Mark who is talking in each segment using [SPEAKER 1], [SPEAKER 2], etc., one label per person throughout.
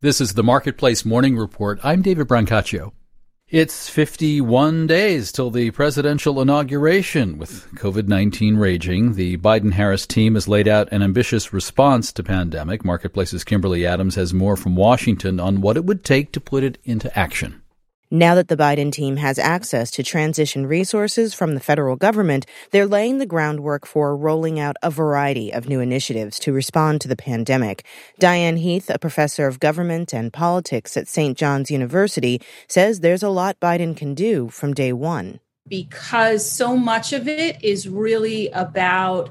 [SPEAKER 1] This is the Marketplace Morning Report. I'm David Brancaccio. It's 51 days till the presidential inauguration. With COVID-19 raging, the Biden-Harris team has laid out an ambitious response to pandemic. Marketplace's Kimberly Adams has more from Washington on what it would take to put it into action.
[SPEAKER 2] Now that the Biden team has access to transition resources from the federal government, they're laying the groundwork for rolling out a variety of new initiatives to respond to the pandemic. Diane Heath, a professor of government and politics at St. John's University, says there's a lot Biden can do from day one.
[SPEAKER 3] Because so much of it is really about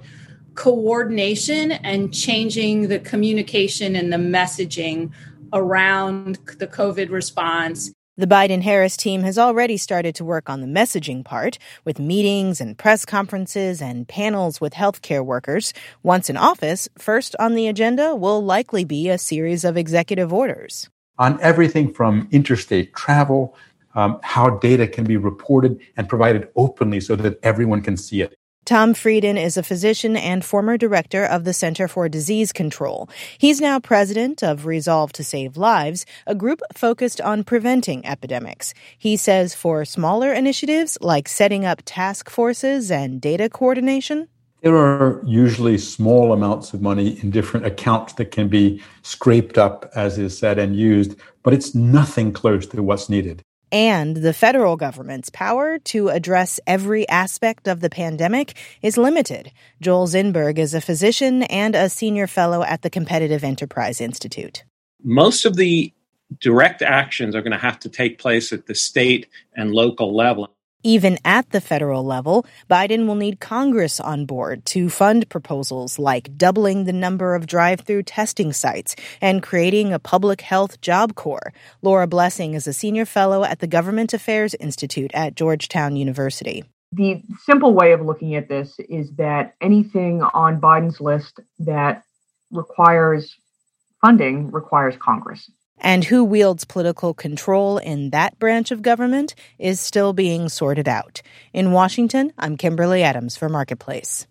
[SPEAKER 3] coordination and changing the communication and the messaging around the COVID response.
[SPEAKER 2] The Biden-Harris team has already started to work on the messaging part, with meetings and press conferences and panels with healthcare workers. Once in office, first on the agenda will likely be a series of executive orders.
[SPEAKER 4] On everything from interstate travel, how data can be reported and provided openly so that everyone can see it.
[SPEAKER 2] Tom Frieden is a physician and former director of the Center for Disease Control. He's now president of Resolve to Save Lives, a group focused on preventing epidemics. He says for smaller initiatives like setting up task forces and data coordination,
[SPEAKER 4] there are usually small amounts of money in different accounts that can be scraped up, as is said, and used, but it's nothing close to what's needed.
[SPEAKER 2] And the federal government's power to address every aspect of the pandemic is limited. Joel Zinberg is a physician and a senior fellow at the Competitive Enterprise Institute.
[SPEAKER 5] Most of the direct actions are going to have to take place at the state and local level.
[SPEAKER 2] Even at the federal level, Biden will need Congress on board to fund proposals like doubling the number of drive-through testing sites and creating a public health job corps. Laura Blessing is a senior fellow at the Government Affairs Institute at Georgetown University.
[SPEAKER 6] The simple way of looking at this is that anything on Biden's list that requires funding requires Congress.
[SPEAKER 2] And who wields political control in that branch of government is still being sorted out. In Washington, I'm Kimberly Adams for Marketplace.